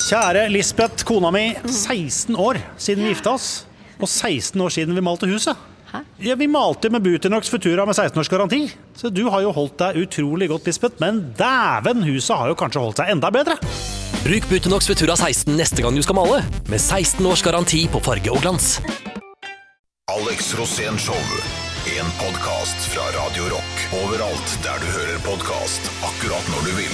Kjære Lisbeth, kona mi, 16 år siden vi gifta oss, og 16 år siden vi malte huset. Hæ? Ja, vi malte med Buteinox Futura med 16 års garanti. Så du har jo holdt deg utrolig godt, Lisbeth, men dæven, huset har jo kanskje holdt seg enda bedre. Bruk Buteinox Futura 16 neste gang du skal male, med 16 års garanti på farge og glans. Alex Rosén Show. En podcast fra Radio Rock. Overalt der du hører podcast, akkurat når du vil.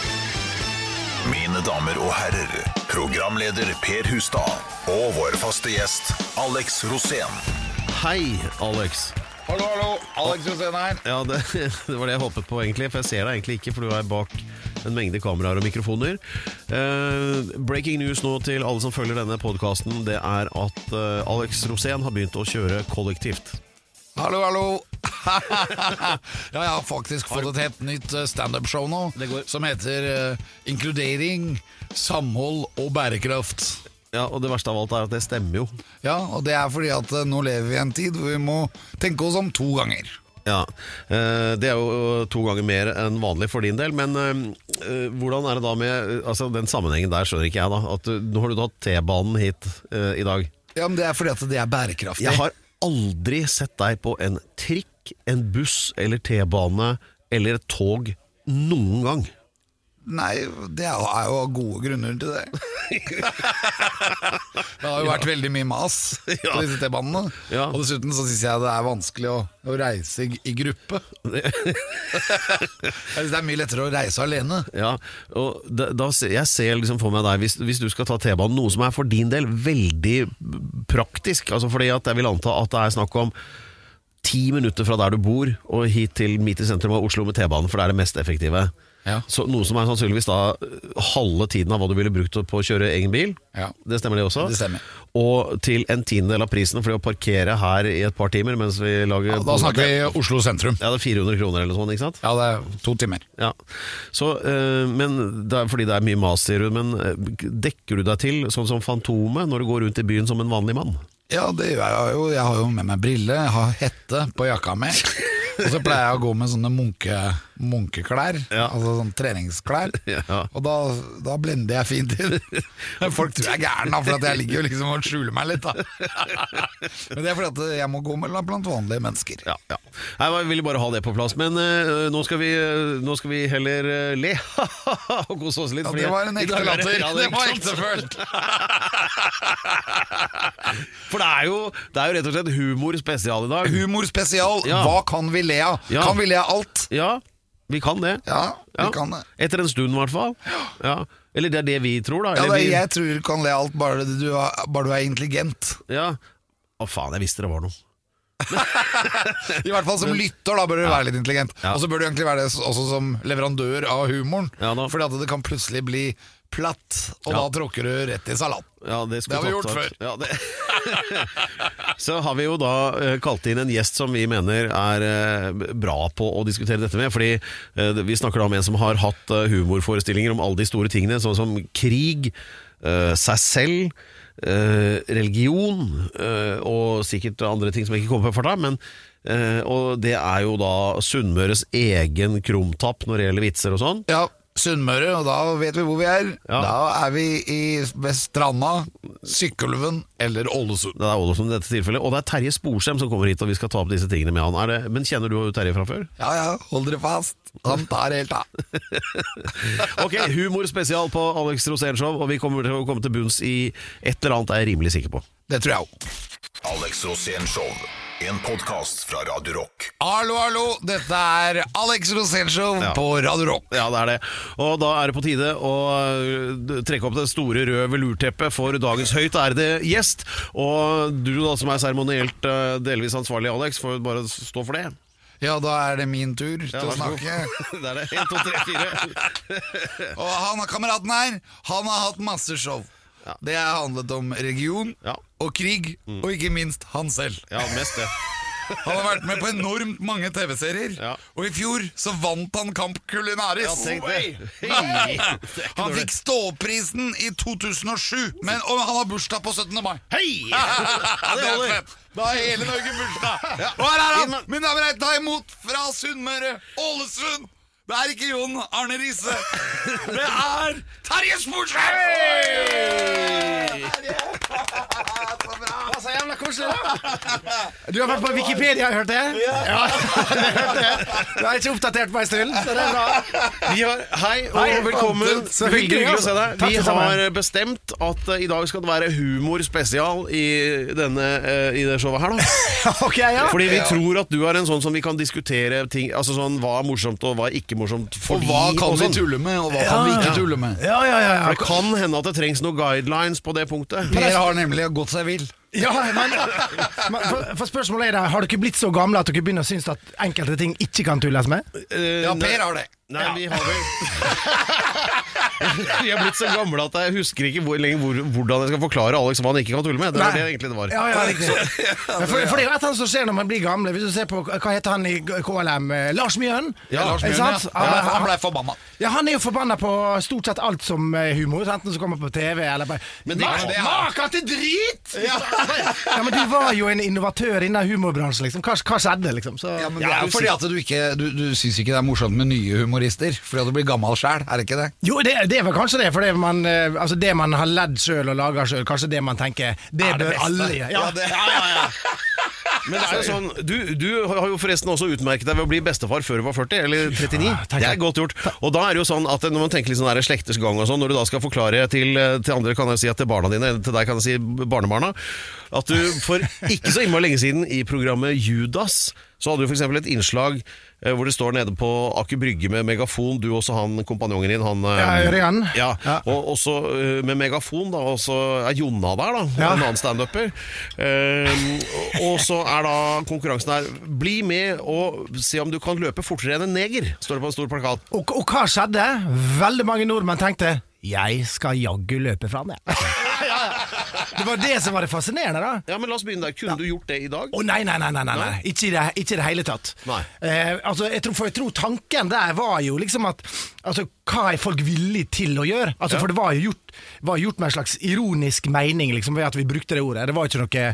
Mine damer og herrer, programleder Per Hustad og vår faste gjest, Alex Rosén. Hei, Alex. Hallo, Alex Rosén her. Ja, det var det jeg håpet på egentlig, for jeg ser deg egentlig ikke, for du er bak en mengde kameraer og mikrofoner. Breaking news nå til alle som følger denne podcasten, det er at Alex Rosén har begynt å kjøre kollektivt. Hallo. Ja, jeg har faktisk fått et helt nytt stand-up-show nå, som heter Inkludering, Samhold og Bærekraft. Ja, og det verste av alt er at det stemmer jo. Ja, og det er fordi at nå lever vi i en tid hvor vi må tenke oss om 2 ganger. Ja, det er jo 2 ganger mer enn vanlig for din del, men hvordan er det da med, altså den sammenhengen der skjønner ikke jeg da, at nå har du tatt T-banen hit i dag. Ja, men det er fordi at det er bærekraftig. Jeg har aldri sett deg på en trikk, en buss eller T-bane eller et tog noen gang. Nei, det er jo gode grunner til det. Det har jo vært veldig mye mas på disse T-banene. Ja. Og dessuten så synes jeg det er vanskelig å reise i gruppe. Jeg synes det er mye lettere å reise alene. Ja, og jeg ser liksom for meg deg, hvis du skal ta T-banen, noe som er for din del veldig praktisk, altså fordi at jeg vil anta at det er snakk om 10 minutter fra der du bor og hit til midt i sentrum av Oslo med T-banen, for det er det mest effektive. Ja. Så noe som er sannsynligvis da halve tiden av hva du ville brukt på å kjøre egen bil. Ja. Det stemmer det også? Det stemmer. Og til en tiendedel av prisen for å parkere her i et par timer mens vi lager... Ja, da snakker vi Oslo sentrum. Ja, det er 400 kroner eller noe sånt, ikke sant? Ja, det er 2 timer. Ja. Så, men det er fordi det er mye mas, sier du, men dekker du deg til sånn som Fantomet når du går rundt i byen som en vanlig mann? Ja, det gjør jeg jo. Jeg har jo med meg brille, jeg har hette på jakka mi. Og så pleier jeg å gå med sånne munkeklær, altså sånne treningsklær. Og da blender jeg fint inn. Folk tror jeg er gæren da, for at jeg ligger jo liksom og skjuler meg litt da. Men det er fordi at jeg må gå blant vanlige mennesker. Ja. Jeg ville bare ha det på plass, men nå skal vi heller le og kose oss litt. Ja, det var en ekte latter. Det var ektefølt. For det er jo rett og slett humor spesial i dag. Humor spesial, hva kan vi le av? Ja. Kan vi le av alt? Ja, vi kan det. Ja, vi kan det. Etter en stund i hvert fall. Ja. Eller det er det vi tror da. Jeg tror du kan le av alt bare du er intelligent. Ja. Å faen, jeg visste det var noe. I hvert fall som lytter da bør du være litt intelligent. Og så bør du egentlig være det også som leverandør av humoren, fordi at det kan plutselig bli platt, og da tråkker du rett i salat. Ja, det har vi gjort før. Ja, Så har vi jo da kalt inn en gjest som vi mener er bra på å diskutere dette med, fordi vi snakker da om en som har hatt humorforestillinger om alle de store tingene, sånn som krig, seg selv, religion og sikkert andre ting som jeg ikke kommer på farta, men og det er jo da Sunnmøres egen krumtapp når det gjelder vitser og sånn. Ja, Sunnmøre, og da vet vi hvor vi er. Da er vi ved Stranda, Sykkylven eller Ålesund. Det er Ålesund i dette tilfellet, og det er Terje Sporsem som kommer hit, og vi skal ta opp disse tingene med han. Men kjenner du Terje fra før? Ja, hold dere fast. Han tar helt av. Ok, humor spesial på Alex Rosén Show, og vi kommer til å komme til bunns i et eller annet, er jeg rimelig sikker på. Det tror jeg også. Alex Rosén Show. En podcast fra Radio Rock. Hallo, dette er Alex Rosén Show på Radio Rock. Ja, det er det. Og da er det på tide å trekke opp det store røde velurteppet for dagens høyt ærede gjest. Og du da som er seremonielt delvis ansvarlig, Alex, får bare stå for det. Ja, da er det min tur til å snakke. Det er det. 1, 2, 3, 4. Og kameraten her, han har hatt masse show. Det har handlet om religion og krig, og ikke minst han selv. Ja, mest det. Han har vært med på enormt mange TV-serier, og i fjor så vant han Kamp Kulinaris. Ja, tenk det. Han fikk ståprisen i 2007, men han har bursdag på 17. mai. Hei! Det er fett. Da har hele Norge bursdag. Og her er han, mine damer og herrer, ta imot fra Sunnmøre, Ålesund. Det er ikke Jon Arne Riise. Det er Terje Sporsem! koselig da. Du har vært på Wikipedia, har hørt det? Ja, det hørte jeg. Du er ikke oppdatert på en stund, så det bra. Hei og velkommen. Hyggelig å se deg. Vi har bestemt at i dag skal det være humorspesial i det showet her da. Okay, ja. Fordi vi tror at du er en sånn som vi kan diskutere ting, altså sånn hva er morsomt og hva er ikke morsomt og hva kan vi tulle med, og hva kan vi ikke tulle med. For det kan hende at det trengs noen guidelines på det punktet. Per har nemlig gått seg vill. Ja, men for spørsmålet er da, har dere blitt så gamle at dere begynner å synes at enkelte ting ikke kan tulles med? Ja, Per har det. Nei, vi har vel Vi har blitt så gamle at jeg husker ikke hvordan jeg skal forklare Alex hva han ikke kan tulle med. Det var det egentlig det var. Ja, riktig. For det er jo et han som skjer når man blir gamle. Hvis du ser på, hva heter han i KLM? Lars Mjøen. Ja, Lars Mjøen, han ble forbanna. Ja, han er jo forbanna på stort sett alt som humor, enten som kommer på TV eller bare Maka til drit! Ja, men du var jo en innovatør innen humorbransjen, liksom. Hva skjedde, liksom? Så, ja, men det er jo fordi at du synes ikke det er morsomt med nye humorister, fordi at du blir gammel selv, er det ikke det? Jo, det er vel kanskje det, for det man har ledd selv og laget selv, kanskje det man tenker, det bør alle. Ja. Men det er jo sånn, du har jo forresten også utmerket deg ved å bli bestefar før du var 40, eller 39. Det er godt gjort. Og da er det jo sånn at når man tenker litt sånn der slekters gang og sånn, når du da skal forklare til andre, kan jeg si at til barna dine, eller til deg kan jeg si barnebarna, at du for ikke så innmari lenge siden i programmet Judas, så hadde du for eksempel et innslag hvor det står nede på Aker Brygge med megafon, du også han kompanjongen din, han Ørjan. Ja, og også med megafon da, og så er Jonna der da, en annen stand-upper. Og så er da konkurransen her, bli med og se om du kan løpe fortere enn en neger, står det på en stor plakat. Og hva skjedde? Veldig mange nordmenn tenkte, jeg skal jaggu løpe fram det. Det var det som var det fascinerende da. Ja, men la oss begynne der. Kunne du gjort det i dag? Nei. Ikke i det hele tatt. Jeg tror tanken der var jo liksom at hva er folk villige til å gjøre? For det var jo gjort med en slags ironisk mening liksom, ved at vi brukte det ordet. Det var ikke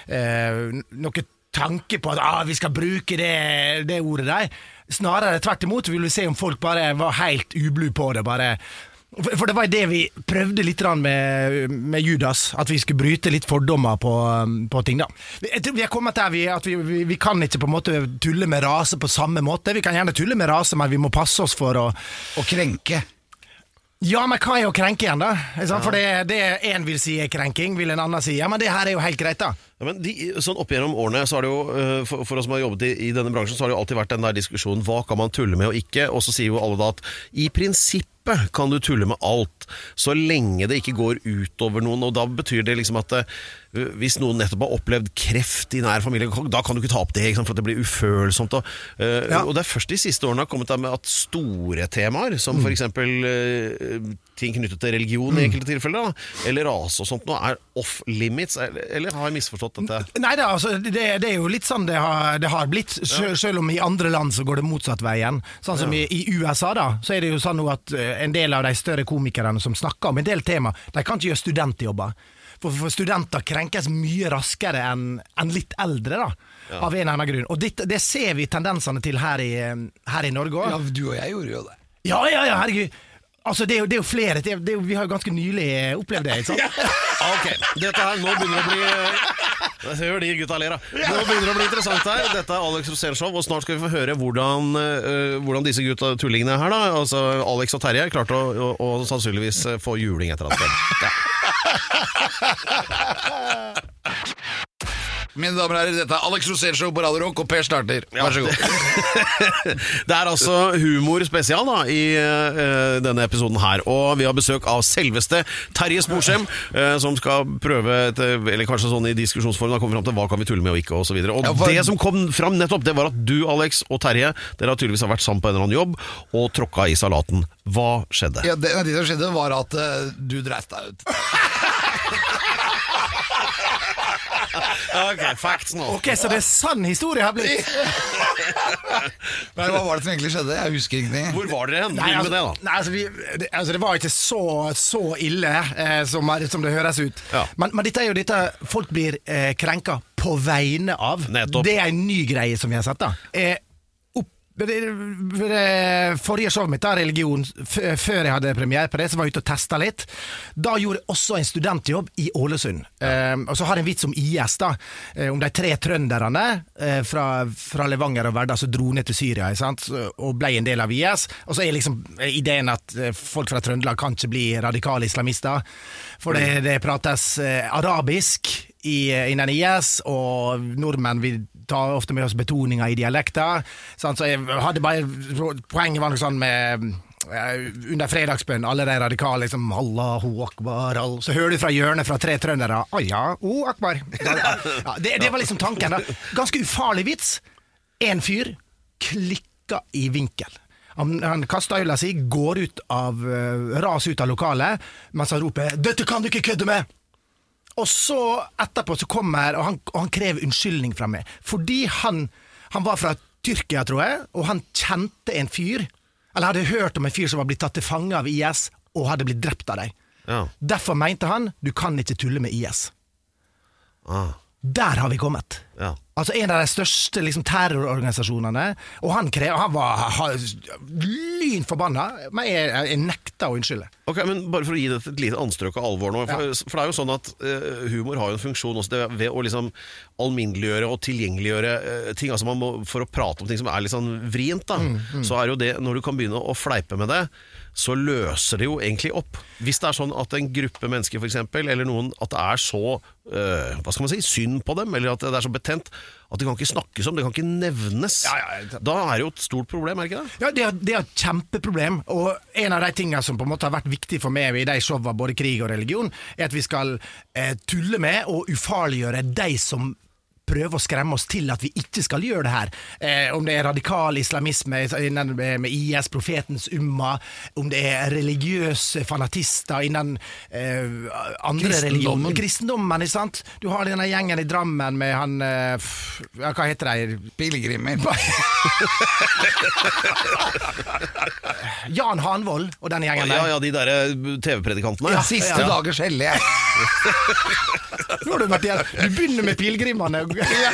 noe tanke på at vi skal bruke det ordet der. Snarere tvert imot vil vi se om folk bare var helt ublu på det, bare. For det var det vi prøvde litt med Judas, at vi skulle bryte litt fordommer på ting da. Jeg tror vi har kommet der at vi kan ikke på en måte tulle med rase på samme måte. Vi kan gjerne tulle med rase, men vi må passe oss for å krenke. Ja, men hva er å krenke igjen da? For det en vil si er krenking, vil en annen si, ja, men det her er jo helt greit da. Ja, men sånn opp gjennom årene så har det jo, for oss som har jobbet i denne bransjen, så har det jo alltid vært den der diskusjonen, hva kan man tulle med og ikke, og så sier jo alle da at i prinsippet kan du tulle med alt, så lenge det ikke går utover noen, og da betyr det liksom at hvis noen nettopp har opplevd kreft i nær familie, da kan du ikke ta opp det, for at det blir ufølsomt. Og det er først de siste årene har kommet der med at store temaer, som for eksempel ting knyttet til religion i enkelte tilfeller, eller rase og sånt, nå er off limits, eller har jeg misforstått dette? Nei da, det er jo litt sånn det har blitt, selv om i andre land så går det motsatt veien. Sånn som i USA da, så er det jo sånn at en del av de større komikerne som snakker om en del tema, de kan ikke gjøre studentjobber. For studenter krenkes mye raskere enn litt eldre da, av en eller annen grunn. Og det ser vi tendensene til her i Norge også. Ja, du og jeg gjorde jo det. Ja, herregud. Det er jo flere, vi har jo ganske nylig opplevd det, ikke sant? Ok, dette her, nå begynner det å bli... Jeg hører de gutta ler da. Nå begynner det å bli interessant her. Dette er Alex Rosén Show, og snart skal vi få høre hvordan disse gutta tullingene her da, altså Alex og Terje, klarte å sannsynligvis få juling etter at det. Mine damer og herrer, dette er Alex Rosén Show på Radio Rock, og Per starter. Vær så god. Det er altså humor spesial da, i denne episoden her, og vi har besøk av selveste Terje Sporsem, som skal prøve, eller kanskje sånn i diskusjonsform, da kommer frem til hva kan vi tulle med og ikke, og så videre. Og det som kom frem nettopp, det var at du, Alex og Terje, dere har tydeligvis vært sammen på en eller annen jobb, og tråkka i salaten. Hva skjedde? Ja, det som skjedde var at du dreiste deg ut. Ok, facts nå. Ok, så det er sann historie har blitt. Nei, hva var det som egentlig skjedde? Jeg husker ingenting. Hvor var dere hen? Det var ikke så ille som det høres ut. Ja. Men dette er jo dette folk blir krenka på vegne av. Nettopp. Det er en ny greie som vi har sett da. Forrige show mitt, religion, før jeg hadde premiere på det, så var jeg ute og testet litt. Da gjorde jeg også en studentjobb i Ålesund. Og så har jeg en vits om IS da, om de 3 trønderne fra Levanger og Verdal som dro ned til Syria, sant? Og ble en del av IS. Og så liksom ideen at folk fra Trøndelag kan ikke bli radikale islamister, for det prates arabisk innan IS, og nordmenn vil ta ofte med oss betoninger i dialekter, så jeg hadde bare, poenget var noe sånn med under fredagsbønn, alle de radikale liksom, Allahu Akbar, så hører du fra hjørnet fra 3 trøndere, ja, Akbar. Det var liksom tanken da. Ganske ufarlig vits. En fyr klikka i vinkel. Han kastet øyla si, går ras ut av lokalet, mens han roper, dette kan du ikke kødde med! Og så etterpå så kommer, og han krever unnskyldning fra meg, fordi han var fra Tyrkia, tror jeg, og han kjente en fyr, eller hadde hørt om en fyr som var blitt tatt til fange av IS, og hadde blitt drept av dem. Ja. Derfor mente han, du kan ikke tulle med IS. Der har vi kommet. Ja. Altså en av de største liksom, terrororganisasjonene, og han var lynforbanna, men jeg nekta å unnskylde. Ok, men bare for å gi det et lite anstrøk av alvor nå, for det er jo sånn at humor har jo en funksjon også ved å liksom alminneliggjøre og tilgjengeliggjøre ting, altså man må, for å prate om ting som litt sånn vrient da, så jo det, når du kan begynne å fleipe med det, så løser det jo egentlig opp. Hvis det sånn at en gruppe mennesker for eksempel, eller noen, at det så, hva skal man si, synd på dem, eller at det så betent, at det kan ikke snakkes om, det kan ikke nevnes. Da det jo et stort problem, ikke det? Ja, det et kjempeproblem, og en av de tingene som på en måte har vært viktig for meg i de showene, både krig og religion, at vi skal tulle med og ufarliggjøre de som prøve å skremme oss til at vi ikke skal gjøre det her. Om det radikal islamisme med IS, profetens umma, om det religiøse fanatister innen andre religioner. Kristendommen, ikke sant? Du har denne gjengen i Drammen med han, hva heter de? Pilegrimer. Jan Hanvold og denne gjengen der. Ja, de der TV-predikantene. Ja, siste dagers hellige. Nå har du vært igjen. Du begynner med pilgrimene. Jeg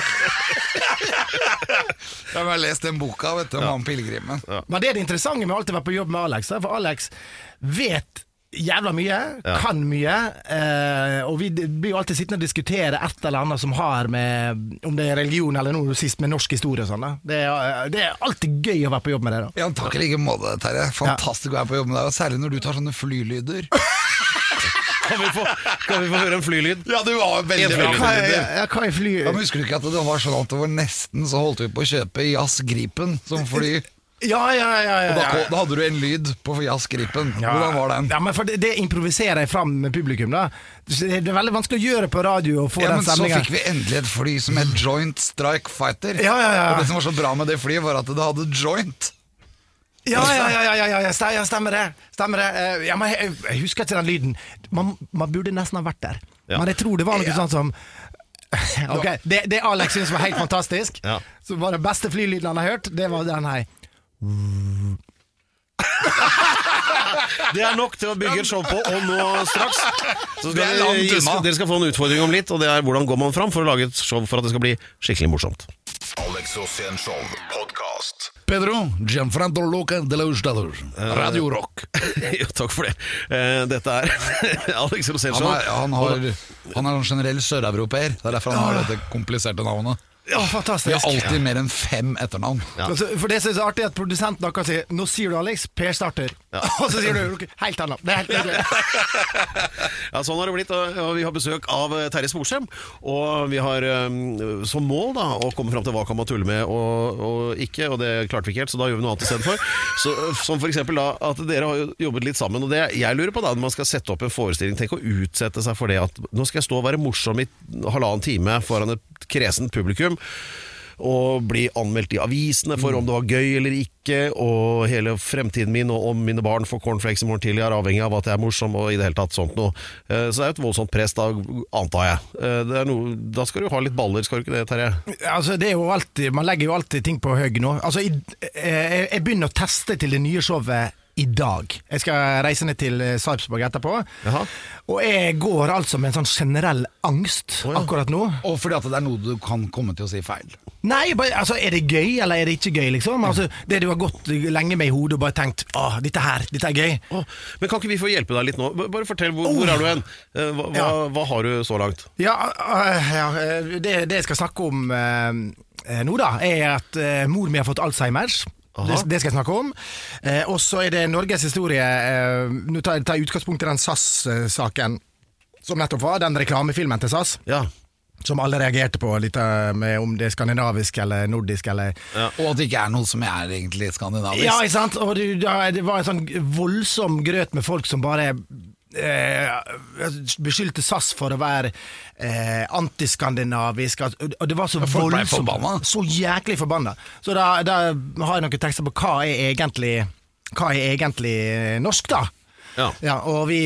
har lest den boka, vet du, om han pilgrimen. Men det det interessante med alltid å være på jobb med Alex, for Alex vet jævla mye, kan mye, og vi blir jo alltid sittende og diskutere et eller annet som har med, om det religion eller noe sist med norsk historie og sånn. Det alltid gøy å være på jobb med det da. Ja, takk i like måte, Terje. Fantastisk å være på jobb med deg, og særlig når du tar sånne flylyder. Kan vi få høre en flylyd? Ja, du var veldig hva fly? Ja, men husker du ikke at det var sånn at det var nesten så holdt vi på å kjøpe Jazz Gripen som fly? Ja. Og da hadde du en lyd på Jazz Gripen. Hvordan var den? Ja, men for det improviserer jeg fram med publikum da. Det veldig vanskelig å gjøre på radio og få den stemningen. Men så fikk vi endelig et fly som het Joint Strike Fighter. Ja. Og det som var så bra med det flyet var at det hadde joint. Ja, stemmer det. Ja, men jeg husker ikke den lyden. Man burde nesten ha vært der. Men jeg tror det var noe sånt som ok, det Alex synes var helt fantastisk. Så var det beste flylyden han har hørt, det var den her. Det nok til å bygge et show på, og nå straks så dere skal få en utfordring om litt, og det hvordan går man fram for å lage et show for at det skal bli skikkelig morsomt. Alex Rosén Show podcast. Pedro, Gianfranco Loca de los Estados, Radio Rock. Jo, takk for det. Dette Alex Rosén Show. Han er en generell søreuropeer. Det derfor han har dette kompliserte navnet. Ja, fantastisk. Vi har alltid mer enn 5 etternavn. For det synes jeg artig at produsenten kan si, nå sier du Alex, Per starter. Og så sier du, helt annet. Det helt nydelig. Ja, sånn har det blitt, og vi har besøk av Terje Sporsem, og vi har som mål da, å komme frem til hva kan man tulle med og ikke, og det klarte vi ikke helt, så da gjør vi noe annet i stedet for. Som for eksempel da, at dere har jobbet litt sammen, og det jeg lurer på da, når man skal sette opp en forestilling, tenk å utsette seg for det, at nå skal jeg stå og være morsom i 1,5 time foran et kresent publikum, og bli anmeldt i avisene for om det var gøy eller ikke, og hele fremtiden min og om mine barn får cornflakes i morgen tidlig er avhengig av at jeg er morsom og i det hele tatt sånt noe. Så det et voldsomt press da, antar jeg. Da skal du ha litt baller, skal du ikke det, Terje? Altså, det jo alltid, man legger jo alltid ting på høy nå. Altså, jeg begynner å teste til det nye showet i dag. Jeg skal reise ned til Sarpsborg etterpå. Jaha. Og jeg går altså med en sånn generell angst akkurat nå. Og fordi at det er noe du kan komme til å si feil. Nei, altså er det gøy eller er det ikke gøy liksom? Altså, det du har gått lenge med i hodet og bare tenkt, dette er gøy. Men kan ikke vi få hjelpe deg litt nå? Bare fortell, hvor er du hen? Hva har du så langt? Det jeg skal snakke om nå da, er at mor mi har fått Alzheimers. Det skal jeg snakke om. Og så er det Norges historie. Nå tar jeg utgangspunkt i den SAS-saken som nettopp var, den reklamefilmen til SAS. Ja. Som alle reagerte på litt med om det er skandinavisk eller nordisk eller... Og at det ikke er noe som er egentlig skandinavisk. Ja, ikke sant? Og det var en sånn voldsom grøt med folk som bare beskyldte SAS for å være antiskandinavisk, og det var så voldsomt, så jæklig forbanna. Så da har jeg noen tekster på hva er egentlig norsk da. Ja, og vi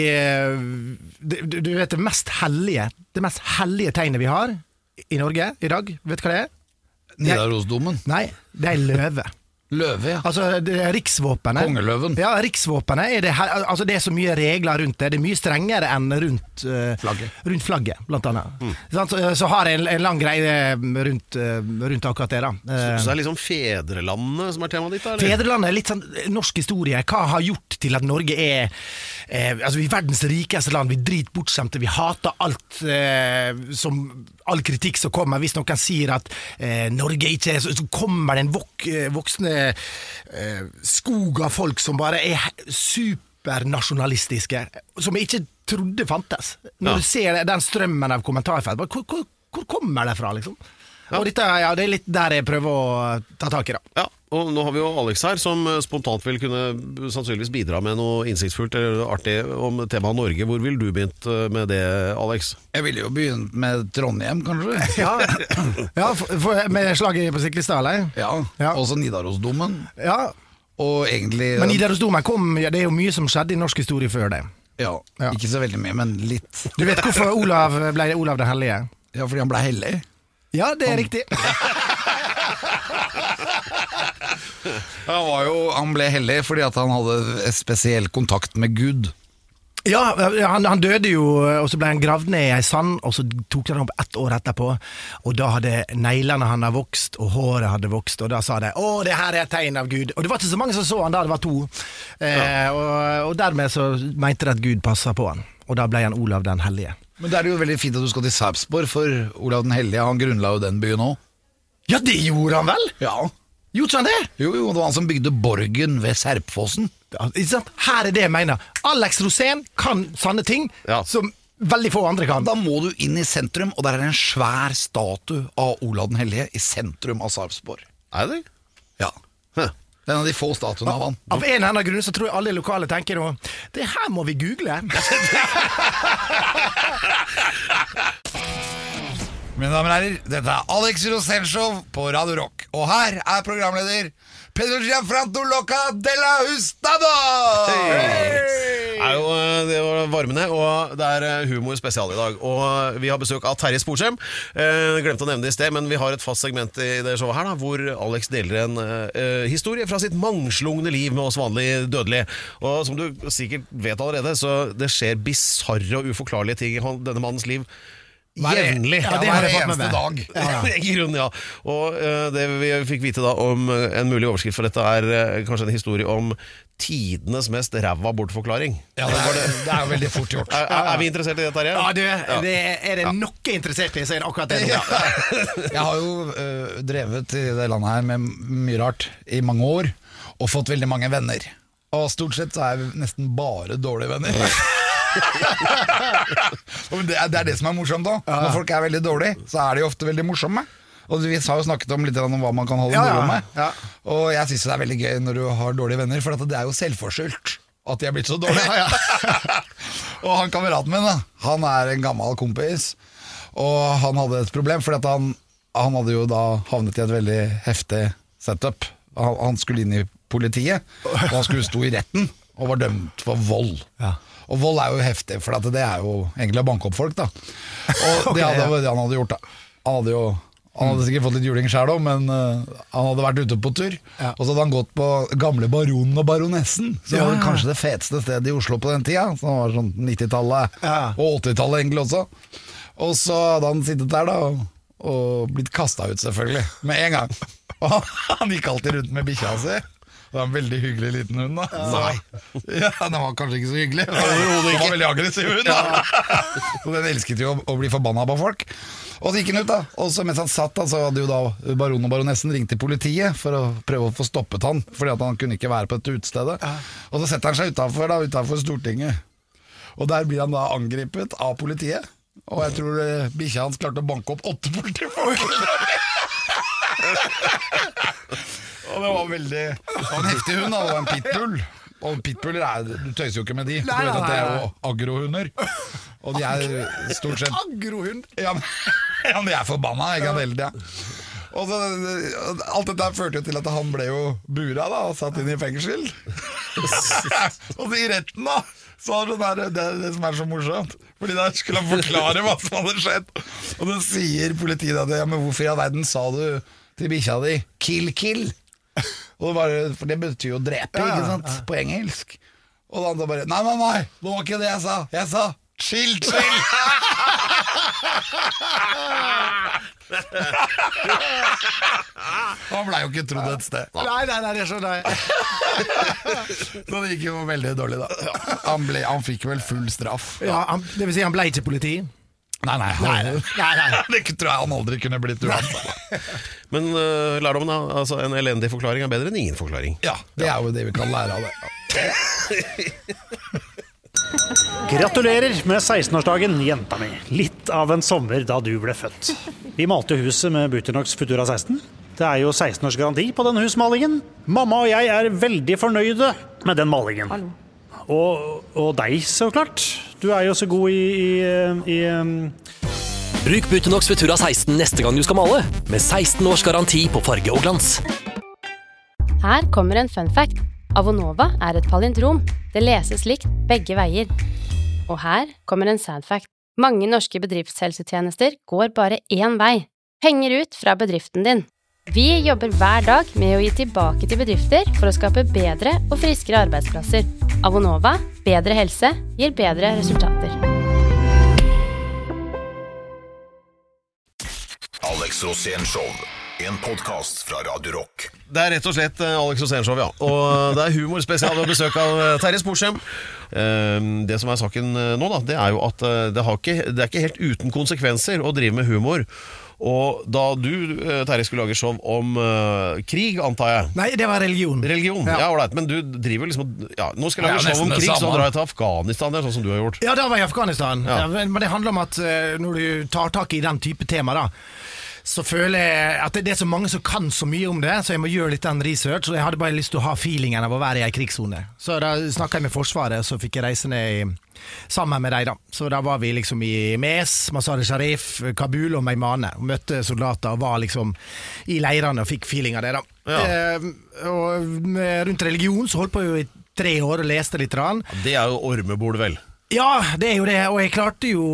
du vet det mest hellige tegnet vi har i Norge i dag, vet du hva det er? Nidarosdomen? Nei, det er løve. Løve, ja. Altså det er riksvåpenet. Kongeløven. Ja, riksvåpenet altså det er så mye regler rundt det. Det er mye strengere enn rundt flagget, blant annet. Så har jeg en lang greie rundt akkurat det da. Så det er liksom fedrelandet som er temaet ditt da? Eller? Fedrelandet er litt sånn norsk historie. Hva har gjort til at Norge er altså vi er verdens rikeste land, vi er dritbortskjemte, vi hater alt all kritikk som kommer. Hvis noen sier at Norge ikke er så kommer det en voksne skog av folk som bare er supernasjonalistiske, som jeg ikke trodde fantes. Når du ser den strømmen av kommentarfelt, hvor kommer det fra liksom? Og dette, det er litt der jeg prøver å ta tak i da. Ja, og nå har vi jo Alex her som spontant vil kunne sannsynligvis bidra med noe innsiktsfullt eller artig om temaet Norge. Hvor vil du begynt med det, Alex? Jeg ville jo begynt med Trondheim, kanskje. Med slaget på Siklestad, eller? Ja, også Nidarosdomen. Ja. Og egentlig... Men Nidarosdomen det er jo mye som skjedde i norsk historie før det. Ja, ikke så veldig mye, men litt. Du vet hvorfor Olav ble Olav den hellige? Ja, fordi han ble hellig. Ja, det er riktig. Han ble hellig fordi at han hadde en spesiell kontakt med Gud. Ja, han døde jo, og så ble han gravd ned i ei sand, og så tok han opp 1 år etterpå, og da hadde neglene han vokst, og håret hadde vokst, og da sa det, det her er et tegn av Gud. Og det var ikke så mange som så han da, det var 2. Og dermed så mente det at Gud passet på han, og da ble han Olav den hellige. Men det er jo veldig fint at du skal til Sarpsborg, for Olav den hellige, han grunnla jo den byen også. Ja, det gjorde han vel? Ja. Gjorde han det? Jo, det var han som bygde borgen ved Serpfossen. Her er det jeg mener. Alex Rosén kan sanne ting som veldig få andre kan. Da må du inn i sentrum, og der er en svær statue av Olav den hellige i sentrum av Sarpsborg. Er det? Ja. Det er en av de få statuene av han. Av en eller annen grunn så tror jeg alle lokale tenker nå, det her må vi google. Mine damer og herrer, dette er Alex Rosén Show på Radio Rock. Og her er programleder Pedro Gianfranco Loca de la Hustado! Det var varmende, og det er humor spesial i dag. Og vi har besøk av Terje Sporsem. Glemte å nevne det i sted, men vi har et fast segment i det showet her da, hvor Alex deler en historie fra sitt mangslungne liv med oss vanlige dødelige. Og som du sikkert vet allerede, så det skjer bizarre og uforklarlige ting i denne mannens liv jevnlig. Ja, det har jeg fått med meg. Dag. I grunnen, ja. Og det vi fikk vite da om en mulig overskrift for dette er kanskje en historie om tidenes mest ræva bortforklaring. Ja, det er jo veldig fort gjort. Er vi interessert i dette her? Ja, det er det noe interessert i, så er det akkurat det. Jeg har jo drevet i det landet her med mye rart i mange år, og fått veldig mange venner. Og stort sett så er jeg nesten bare dårlige venner. Det er det som er morsomt da. Når folk er veldig dårlige, så er de ofte veldig morsomme. Og vi har jo snakket om litt om hva man kan holde moro med. Og jeg synes det er veldig gøy når du har dårlige venner, for det er jo selvforskyldt at de er blitt så dårlige. Og han kameraten min da, han er en gammel kompis, og han hadde et problem, for han hadde jo da havnet i et veldig heftig setup. Han skulle inn i politiet, og han skulle stå i retten og var dømt for vold. Og vold er jo heftig, for det er jo egentlig å banke opp folk da. Og det han hadde gjort da, han Han hadde sikkert fått litt juling selv også, men han hadde vært ute på tur. Og så hadde han gått på gamle Baronen og Baronessen, som var kanskje det feteste stedet i Oslo på den tida. Som var sånn 90-tallet og 80-tallet egentlig også. Og så hadde han sittet der da og blitt kastet ut selvfølgelig, med en gang. Og han gikk alltid rundt med bikkja si. Det var en veldig hyggelig liten hund da. Ja, den var kanskje ikke så hyggelig. Den var veldig aggressiv hund da. Så den elsket jo å bli forbannet på folk. Og så gikk han ut da. Og så mens han satt da, så hadde jo da Baron og Baronessen ringt til politiet for å prøve å få stoppet han, fordi at han kunne ikke være på dette utestedet. Og så setter han seg utenfor Stortinget. Og der blir han da angripet av politiet. Og jeg tror bikkja hans klarte å banke opp 8 politifolk. Og det var en heftig hund da, det var en pitbull. Og pitbuller du tøyser jo ikke med de. Du vet at det jo agrohunder. Og de stort sett agrohund? Ja, men de forbanna, ikke sant, hele tiden. Og så, alt dette førte jo til at han ble jo bura da, og satt inn i fengsel. Og så i retten da, så var det som så morsomt, fordi da skulle han forklare hva som hadde skjedd. Og da sier politiet at men hvorfor i all verden sa du til bikkja di kill? Og for det betyr jo drepe, ikke sant, på engelsk. Og da han bare, nei, det var ikke det jeg sa chill. Han ble jo ikke trodd et sted. Nei, det skjønner jeg. Så det gikk jo veldig dårlig da. Han fikk vel full straff. Ja, det vil si han ble ikke politi? Nei. Det tror jeg han aldri kunne blitt uansett. Men lærdommen da, altså en elendig forklaring bedre enn ingen forklaring. Ja, det jo det vi kan lære av det. Gratulerer med 16-årsdagen, jenta mi. Litt av en sommer da du ble født. Vi malte huset med Buternox Futura 16. Det jo 16 års garanti på den husmalingen. Mamma og jeg veldig fornøyde med den malingen. Hallo. Og deg, så klart. Du jo så god i Bruk Buternox Futura 16 neste gang du skal male, med 16 års garanti på farge og glans. Her kommer en fun fact. Avonova et palindrom. Det leses likt begge veier. Og her kommer en sad fact. Mange norske bedriftshelsetjenester går bare én vei. Penger ut fra bedriften din. Vi jobber hver dag med å gi tilbake til bedrifter for å skape bedre og friskere arbeidsplasser. Avonova, bedre helse, gir bedre resultater. Alex Rosén Show, en podcast fra Radio Rock. Det rett og slett Alex Rosén Show, ja. Og det humorspesial ved besøk av Terje Sporsem. Det som saken nå da, det jo at det ikke helt uten konsekvenser å drive med humor. Og da du, Terje, skulle lage show om krig, antar jeg. Nei, det var religion. Ja, ålreit, men du driver liksom nå skal jeg lage show om krig, så drar jeg til Afghanistan, sånn som du har gjort. Ja, da var jeg i Afghanistan. Men det handler om at når du tar tak i den type tema da, så føler jeg at det så mange som kan så mye om det, så jeg må gjøre litt den research, og jeg hadde bare lyst til å ha feelingen av å være i en krigszone. Så da snakket jeg med Forsvaret, så fikk jeg reise ned sammen med deg da. Så da var vi liksom i Mes, Mazar-e-Sharif, Kabul og Meimane, og møtte soldater og var liksom i leirene og fikk feeling av det da. Og rundt religion så holdt på jo i 3 år og leste litt. Det jo ormebol vel? Ja, det jo det, og jeg klarte jo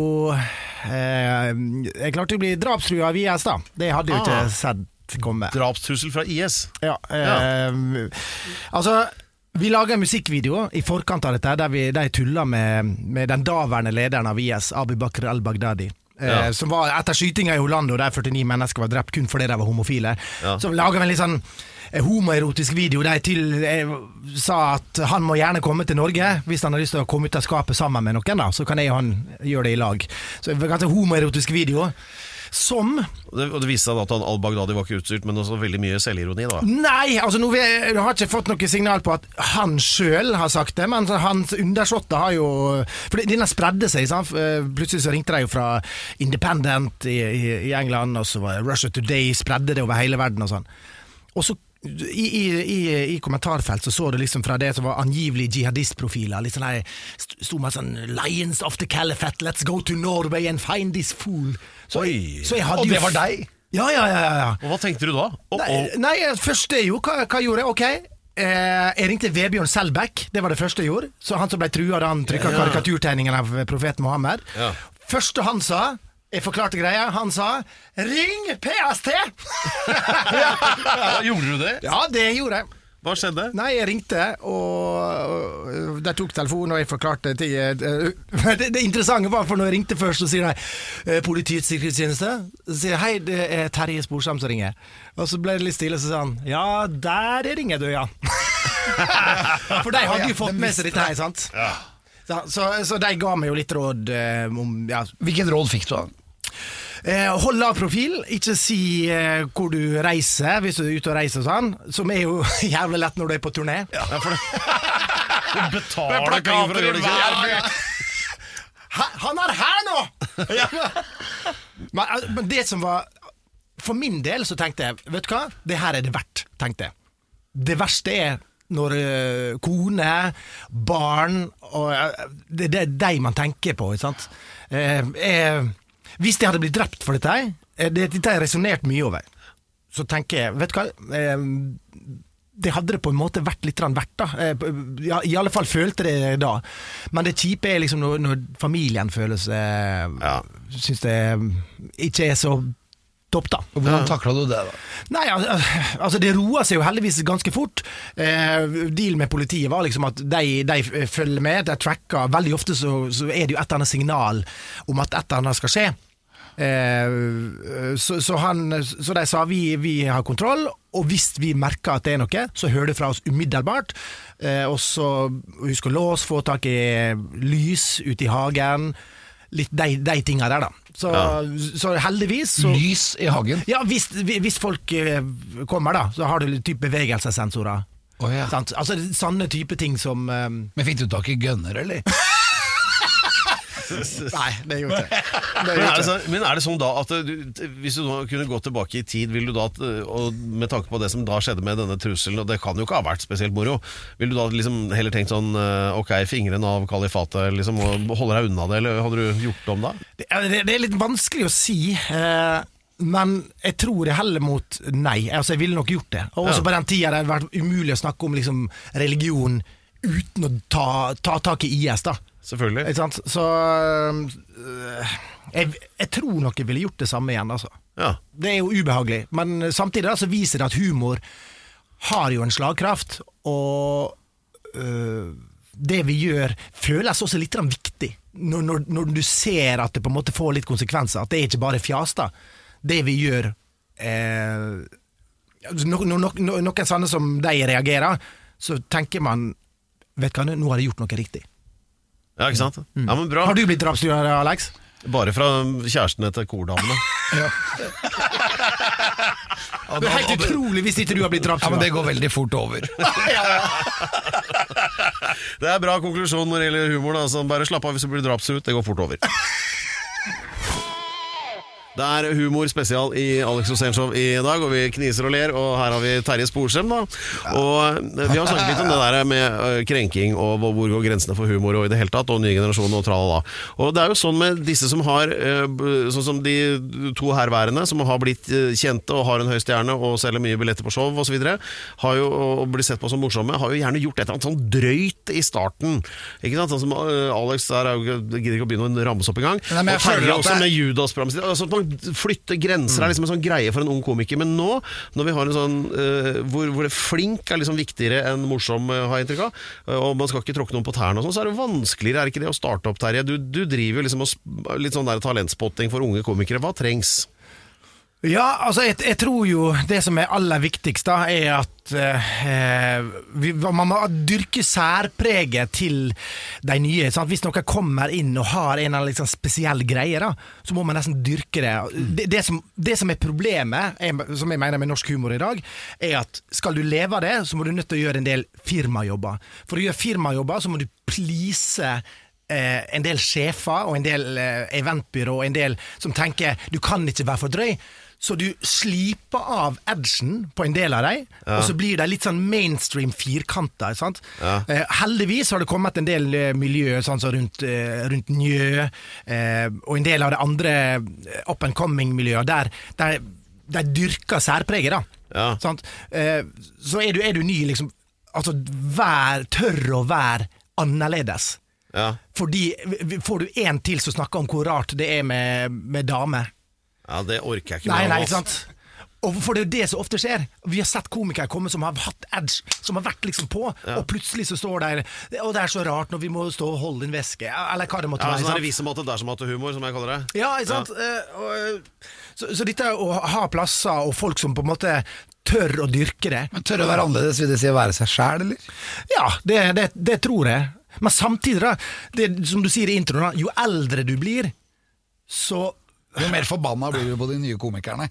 å bli drapstrua av IS da. Det hadde jo ikke sett komme. Drapstrussel fra IS? Ja, altså vi laget en musikkvideo i forkant av dette der de tullet med den daværende lederen av IS, Abu Bakr al-Baghdadi. Som var etter skytinga i Orlando der 49 mennesker var drept kun fordi de var homofile. Så vi laget en litt sånn homoerotisk video der sa at han må gjerne komme til Norge hvis han har lyst til å komme ut av skapet sammen med noen da, så kan jeg og han gjøre det i lag. Så det var en homoerotisk video som Og det viste seg at al-Baghdadi var ikke utstyrt, men også veldig mye selvironi da. Nei, altså nå har jeg ikke fått noe signal på at han selv har sagt det, men hans undersåtte har jo, for denne spredde seg, plutselig så ringte de jo fra Independent i England, og så var Russia Today, spredde det over hele verden og sånn. Og så i kommentarfelt så det liksom fra det som var angivelig jihadistprofiler, litt sånn her, stod med sånn Lions of the Caliphate, let's go to Norway and find this fool. Så jeg hadde og det var deg? Ja. Og hva tenkte du da? Nei, første jo, hva gjorde jeg? Ok, jeg ringte Vebjørn Selbekk, det var det første jeg gjorde. Så han som ble truet da han trykket karikaturtegningen av profeten Mohammed. Første han sa, Jeg forklarte greia, han sa ring PST. Gjorde du det? Ja, det gjorde jeg. Hva skjedde? Nei, jeg ringte, og de tok telefonen, og jeg forklarte ting. Det interessante var, for når jeg ringte først, så sier de Politiets sikkerhetstjeneste. Så sier jeg, hei, det er Terje Sporsam som ringer. Og så ble det litt stille, så sa han, ja, der ringer du, ja. For de hadde jo fått med seg dette her, sant? Ja. Så de ga meg jo litt råd om, ja. Hvilket råd fikk du da? Hold lav profil, ikke si hvor du reiser hvis du er ute og reiser og sånn, som er jo jævlig lett når du er på turné. Ja, for det. Du betaler penger for å gjøre det ikke. Han er her nå! Men det som var, for min del så tenkte jeg, vet du hva, det her er det verdt, tenkte jeg. Det verste er når kone, barn, og det er de man tenker på, ikke sant? Hvis de hadde blitt drept for dette, dette har jeg resonert mye over. Så tenker jeg, vet du hva, det hadde det på en måte vært litt verdt da. I alle fall følte det da. Men det kjipe er liksom når familien føler seg, synes det ikke er så topp da. Og hvordan takler du det da? Nei, altså det roer seg jo heldigvis ganske fort. Deal med politiet var liksom at de følger med, de tracker. Veldig ofte så er det jo et eller annet signal om at et eller annet skal skje. Så de sa vi har kontroll, og hvis vi merker at det er noe, så hører det fra oss umiddelbart. Og så husk å låse, få tak i lys ute i hagen, litt de tingene der da. Så heldigvis så, lys i hagen? Ja, hvis folk kommer da, så har du litt type bevegelsessensorer. Ja. Altså sånne type ting som Men fikk du tak i gunner, eller? Nei, det gjorde jeg ikke. Men er det sånn da at hvis du kunne gå tilbake i tid, vil du da, og med tanke på det som da skjedde med denne trusselen, og det kan jo ikke ha vært spesielt moro, vil du da liksom heller tenkt sånn, ok, fingeren av kalifatet liksom, og holde deg unna det, eller hadde du gjort det om da? Det er litt vanskelig å si, men jeg tror jeg heller mot nei. Altså jeg ville nok gjort det. Og også på den tiden det hadde vært umulig å snakke om liksom, religion uten å ta tak i IS da. Selvfølgelig. Ikke sant? Så jeg tror nok jeg ville gjort det samme igjen altså. Ja. Det er jo ubehagelig, men samtidig da, så viser det at humor har jo en slagkraft, og det vi gjør føles også litt viktig når du ser at det på en måte får litt konsekvenser, at det er ikke bare fjas da. Det vi gjør noen sånne som de reagerer, så tenker man, vet du hva, nå har jeg gjort noe riktig. Ja, ikke sant? Ja, men bra. Har du blitt drapstruet, Alex? Bare fra kjærestene til kordamene. Ja. Det er helt utrolig hvis ikke du har blitt drapstruet. Ja, men det går veldig fort over. Det er bra konklusjon når det gjelder humor da, så bare slapp av hvis du blir drapstruet, det går fort over. Det er humor spesial i Alex Rosén Show i dag, og vi kniser og ler, og her har vi Terje Sporsem da. Og vi har snakket litt om det der med krenking og hvor går grensene for humor og i det hele tatt, og nye generasjoner og tralala. Og det er jo sånn med disse som har, sånn som de to herværende som har blitt kjente og har en høy stjerne og selger mye billetter på show og så videre, har jo, og blir sett på som morsomme, har jo gjerne gjort et eller annet sånn drøyt i starten. Ikke sant? Sånn som Alex der, gidder ikke å begynne å rammes opp i gang. Nei, og Terje også med Judas-programmet, altså flytte grenser er liksom en sånn greie for en ung komiker, men nå, når vi har en sånn hvor det flink er liksom viktigere enn morsom, har jeg inntrykk av, og man skal ikke tråkke noen på tærne og sånn, så er det vanskeligere, er ikke det å starte opp, Terje? Du driver jo liksom litt sånn der talentspotting for unge komikere. Hva trengs? Ja, altså jeg tror jo det som er aller viktigst da, er at man må dyrke særpreget til de nye, sant? Hvis noen kommer inn og har en liksom spesiell greie da, så må man nesten dyrke det. Det som er problemet, som jeg mener med norsk humor i dag, er at skal du leve av det, så må du nødt til å gjøre en del firmajobber. For å gjøre firmajobber så må du please en del sjefer og en del eventbyrå og en del som tenker du kan ikke være for drøy, så du sliper av edgen på en del av deg, og så blir det litt sånn mainstream firkanter, sant? Ja. Heldigvis har det kommet en del miljø sånn så rundt Njø, og en del av det andre up and coming miljøer der dyrker særpreget da, sant? Så er du ny liksom, altså tør å være annerledes. Fordi får du en til som snakker om hvor rart det er med damer. Ja, det orker jeg ikke. Nei, ikke sant? Og for det er jo det som ofte skjer. Vi har sett komikere komme som har hatt edge, som har vært liksom på, og plutselig så står der, og det er så rart når vi må stå og holde en væske, eller hva det måtte være. Sånn er det visemåte der som måtte humor, som jeg kaller det. Ja, ikke sant? Så dette å ha plasser og folk som på en måte tør å dyrke det. Men tør å være annerledes, vil det si å være seg selv, eller? Ja, det tror jeg. Men samtidig da, det, som du sier i introen, jo eldre du blir, så... Jo mer forbanna blir du på de nye komikerne.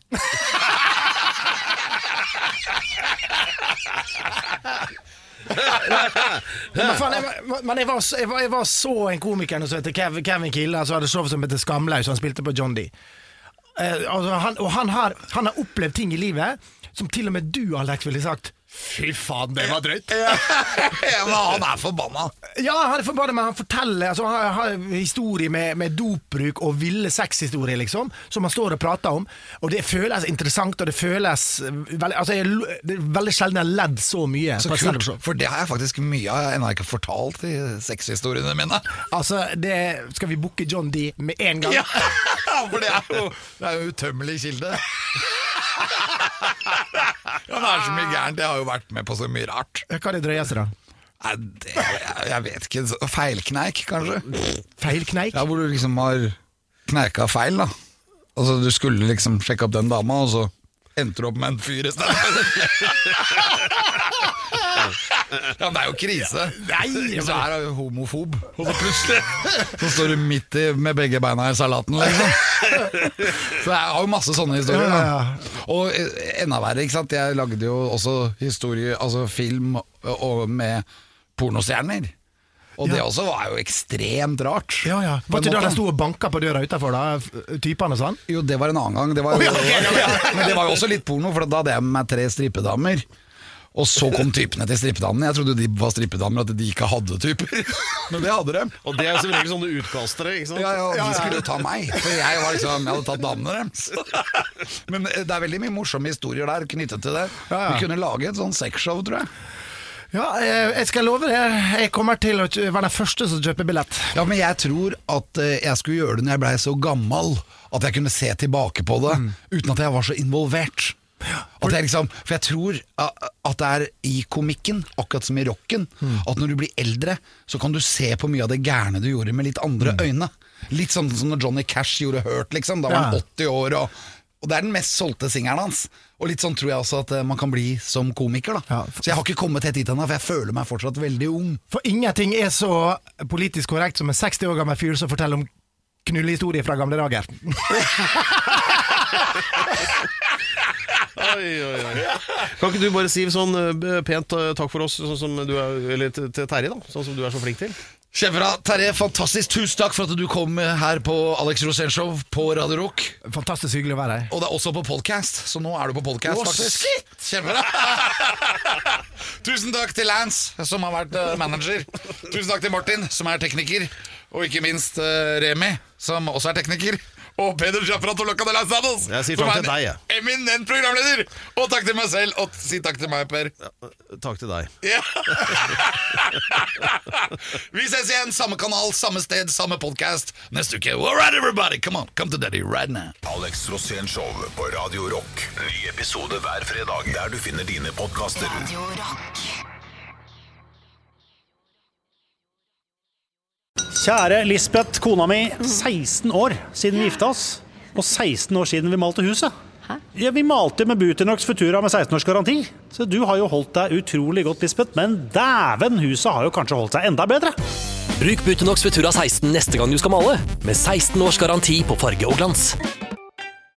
Men jeg var så en komiker som heter Kevin Kildahl, som hadde show som heter Skamlaus, han spilte på John D. Han har opplevd ting i livet som til og med du, Alex, ville sagt fy faen, det var drøyt. Men han er forbanna. Ja, han er forbanna, men han forteller, altså, han har historie med dopbruk og ville sexhistorier, liksom, som han står og prater om, og det føles interessant, og det føles det er veldig sjelden jeg har ledd så mye. Så kult, for det har jeg faktisk mye av, jeg ennå ikke fortalt i sexhistoriene mine. Altså, det skal vi booke John D med en gang. Ja, for det er jo utømmelig kilde. Ja, det er så mye gærent. Jeg har jo vært med på så mye rart. Hva er det drøyeste da? Nei, jeg vet ikke. Feilkneik, kanskje. Feilkneik? Ja, hvor du liksom har kneika feil da. Altså, du skulle liksom sjekke opp den dama, og så endte du opp med en fyr i stedet. Ja, men det er jo krise. Nei, så er jeg jo homofob. Og så plutselig så står du midt med begge beina i salaten, liksom. Så jeg har jo masse sånne historier da. Og enda verre, ikke sant? Jeg lagde jo også historie, altså film med pornostjerner. Og det også var jo ekstremt rart. Var ikke da de sto og banket på døra utenfor da, typene og sånn? Jo, det var en annen gang. Det var jo, men det var jo også litt porno, for da hadde jeg med 3 strippedamer. Og så kom typene til strippedamene. Jeg trodde de var strippedamer, at de ikke hadde typer. Men det hadde de. Og det er jo som regel sånne utkastere, ikke sant? Ja, de skulle jo ta meg. For jeg hadde tatt damene deres. Men det er veldig mye morsomme historier der knyttet til det. Vi kunne lage et sånn sexshow, tror jeg. Ja, jeg skal love det. Jeg kommer til å være den første som kjøper billett. Ja, men jeg tror at jeg skulle gjøre det når jeg ble så gammel, at jeg kunne se tilbake på det uten at jeg var så involvert. For jeg tror at det er i komikken, akkurat som i rocken, at når du blir eldre, så kan du se på mye av det gærne du gjorde med litt andre øyne. Litt sånn som når Johnny Cash gjorde Hurt, liksom. Da var han 80 år, og det er den mest solgte singeren hans. Og litt sånn tror jeg også at man kan bli som komiker da. Så jeg har ikke kommet helt dit ennå, for jeg føler meg fortsatt veldig ung. For ingenting er så politisk korrekt som en 60 år gammel fyr som forteller om knullehistorie fra gamle dager. Oi. Kan ikke du bare si sånn pent takk for oss, sånn som du er, eller til Terje da, sånn som du er så flink til? Kjempebra, Terje, fantastisk, tusen takk for at du kom her på Alex Rosén Show på Radio Rock. Fantastisk hyggelig å være her. Og det er også på podcast, så nå er du på podcast faktisk. Shit! Kjempebra. Tusen takk til Lance, som har vært manager. Tusen takk til Martin, som er tekniker. Og ikke minst Remi, som også er tekniker. Og Peder Schaffrat og Lokka de Las Dados. Jeg sier takk til deg, jeg. Eminent programleder. Og takk til meg selv, og si takk til meg, Per. Takk til deg. Ja. Vi ses igjen, samme kanal, samme sted, samme podcast neste uke. All right, everybody, come on, come to daddy right now. Alex Rosén Show på Radio Rock. Ny episode hver fredag der du finner dine podcaster. Radio Rock. Kjære Lisbeth, kona mi, 16 år siden vi gifta oss, og 16 år siden vi malte huset. Hæ? Ja, vi malte med Buternox Futura med 16 års garanti, så du har jo holdt deg utrolig godt, Lisbeth, men dæven, huset har jo kanskje holdt seg enda bedre. Bruk Buternox Futura 16 neste gang du skal male, med 16 års garanti på farge og glans.